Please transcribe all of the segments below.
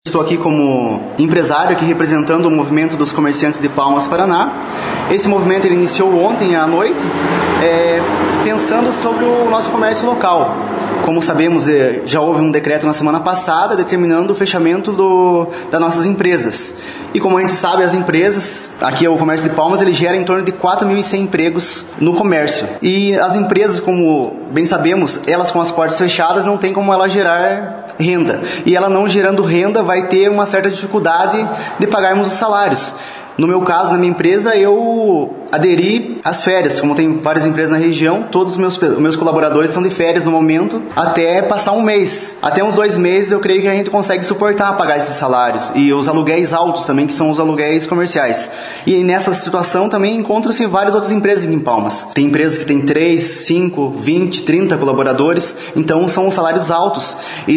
Estou aqui como empresário, aqui representando o movimento dos comerciantes de Palmas, Paraná. Esse movimento ele iniciou ontem à noite, pensando sobre o nosso comércio local. Como sabemos, já houve um decreto na semana passada determinando o fechamento das nossas empresas. E como a gente sabe, as empresas, aqui é o comércio de Palmas, ele gera em torno de 4.100 empregos no comércio. E as empresas, como bem sabemos, elas com as portas fechadas não tem como ela gerar renda. E ela não gerando renda vai ter uma certa dificuldade de pagarmos os salários. No meu caso, na minha empresa, eu aderi às férias. Como tem várias empresas na região, todos os meus colaboradores estão de férias no momento, até passar um mês. Até uns 2 meses eu creio que a gente consegue suportar pagar esses salários. E os aluguéis altos também, que são os aluguéis comerciais. E nessa situação também encontram-se várias outras empresas aqui em Palmas. Tem empresas que têm 3, 5, 20, 30 colaboradores, então são os salários altos. E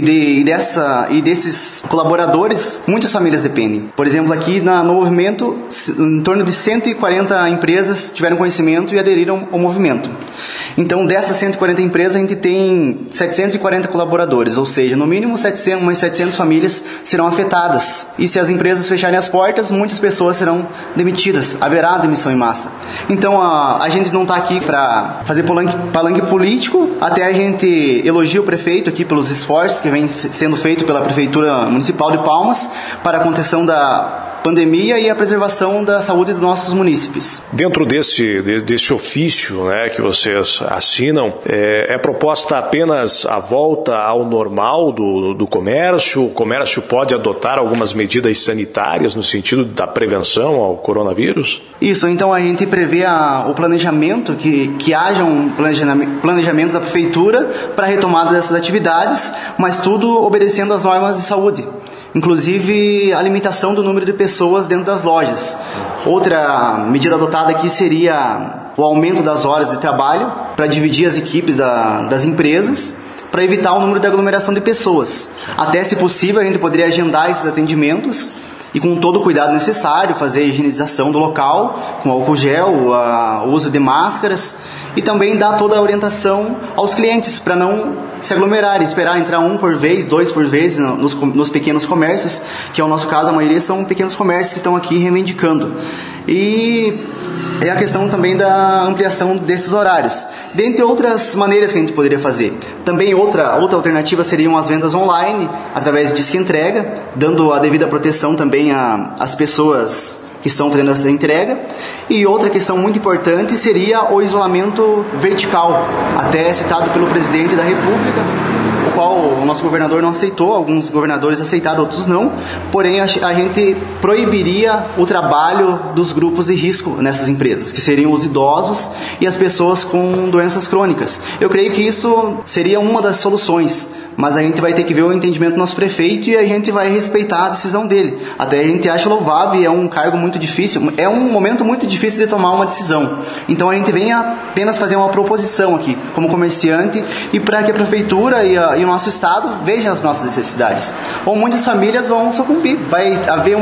desses colaboradores, muitas famílias dependem. Por exemplo, aqui no movimento, em torno de 140 empresas tiveram conhecimento e aderiram ao movimento. Então, dessas 140 empresas, a gente tem 740 colaboradores, ou seja, no mínimo umas 700 famílias serão afetadas. E se as empresas fecharem as portas, muitas pessoas serão demitidas, haverá demissão em massa. Então, a gente não está aqui para fazer palanque político, até a gente elogia o prefeito aqui pelos esforços que vem sendo feito pela Prefeitura Municipal de Palmas para a contenção da pandemia e a preservação da saúde dos nossos munícipes. Dentro desse ofício, né, que vocês assinam, é proposta apenas a volta ao normal do comércio? O comércio pode adotar algumas medidas sanitárias no sentido da prevenção ao coronavírus? Isso, então a gente prevê o planejamento, que haja um planejamento da prefeitura para a retomada dessas atividades, mas tudo obedecendo às normas de saúde. Inclusive a limitação do número de pessoas dentro das lojas. Outra medida adotada aqui seria o aumento das horas de trabalho para dividir as equipes das empresas, para evitar o número de aglomeração de pessoas. Até, se possível, a gente poderia agendar esses atendimentos e com todo o cuidado necessário, fazer a higienização do local, com álcool gel, o uso de máscaras, e também dar toda a orientação aos clientes para não se aglomerar, esperar entrar 1 por vez, 2 por vez nos pequenos comércios, que é o nosso caso, a maioria são pequenos comércios que estão aqui reivindicando. E é a questão também da ampliação desses horários, dentre outras maneiras que a gente poderia fazer. Também outra alternativa seriam as vendas online, através de disque entrega, dando a devida proteção também às pessoas que estão fazendo essa entrega. E outra questão muito importante seria o isolamento vertical, até citado pelo presidente da República, o qual o nosso governador não aceitou, alguns governadores aceitaram, outros não, porém a gente proibiria o trabalho dos grupos de risco nessas empresas, que seriam os idosos e as pessoas com doenças crônicas. Eu creio que isso seria uma das soluções, mas a gente vai ter que ver o entendimento do nosso prefeito e a gente vai respeitar a decisão dele. Até a gente acha louvável e é um cargo muito difícil, é um momento muito difícil de tomar uma decisão. Então a gente vem apenas fazer uma proposição aqui, como comerciante, e para que a prefeitura e o nosso estado vejam as nossas necessidades. Ou muitas famílias vão sucumbir, vai haver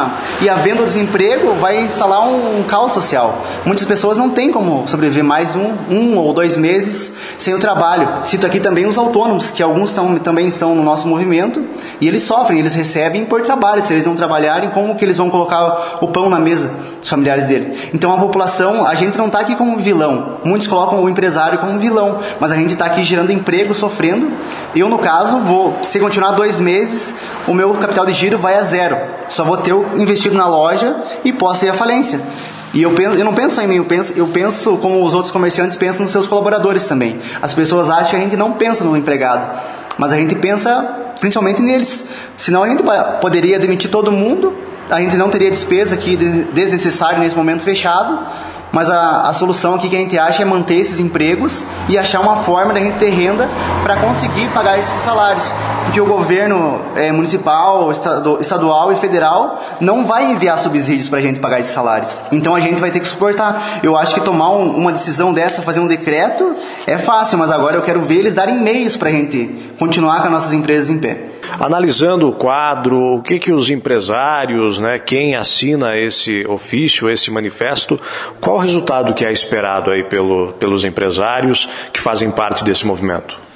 e havendo desemprego, vai instalar um caos social. Muitas pessoas não têm como sobreviver mais um ou 2 meses sem o trabalho. Cito aqui também os autônomos, que alguns também estão no nosso movimento, e eles sofrem, eles recebem por trabalho. Se eles não trabalharem, como que eles vão colocar o pão na mesa dos familiares dele? Então a população, a gente não está aqui como vilão. Muitos colocam o empresário como vilão, mas a gente está aqui gerando emprego, sofrendo. Eu, no caso, se continuar 2 meses, o meu capital de giro vai a 0. Só vou ter investido na loja e posso ir à falência. E eu não penso em mim, eu penso como os outros comerciantes pensam nos seus colaboradores também. As pessoas acham que a gente não pensa no empregado, mas a gente pensa principalmente neles. Senão a gente poderia demitir todo mundo, a gente não teria despesa aqui desnecessária nesse momento fechado, mas a solução aqui que a gente acha é manter esses empregos e achar uma forma da gente ter renda para conseguir pagar esses salários. Porque o governo municipal, estadual e federal não vai enviar subsídios para a gente pagar esses salários. Então a gente vai ter que suportar. Eu acho que tomar uma decisão dessa, fazer um decreto, é fácil, mas agora eu quero ver eles darem meios para a gente continuar com as nossas empresas em pé. Analisando o quadro, o que os empresários, né, quem assina esse ofício, esse manifesto, qual o resultado que é esperado aí pelos empresários que fazem parte desse movimento?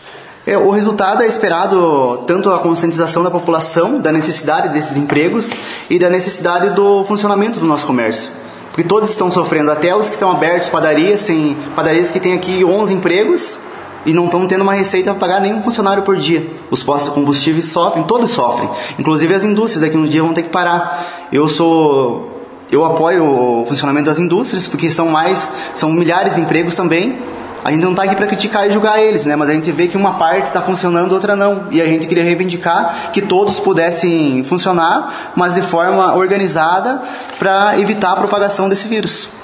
O resultado é esperado tanto a conscientização da população, da necessidade desses empregos e da necessidade do funcionamento do nosso comércio. Porque todos estão sofrendo, até os que estão abertos, padarias que têm aqui 11 empregos e não estão tendo uma receita para pagar nenhum funcionário por dia. Os postos de combustíveis sofrem, todos sofrem. Inclusive as indústrias daqui no dia vão ter que parar. Eu apoio o funcionamento das indústrias, porque são milhares de empregos também. A gente não está aqui para criticar e julgar eles, né? Mas a gente vê que uma parte está funcionando, outra não. E a gente queria reivindicar que todos pudessem funcionar, mas de forma organizada, para evitar a propagação desse vírus.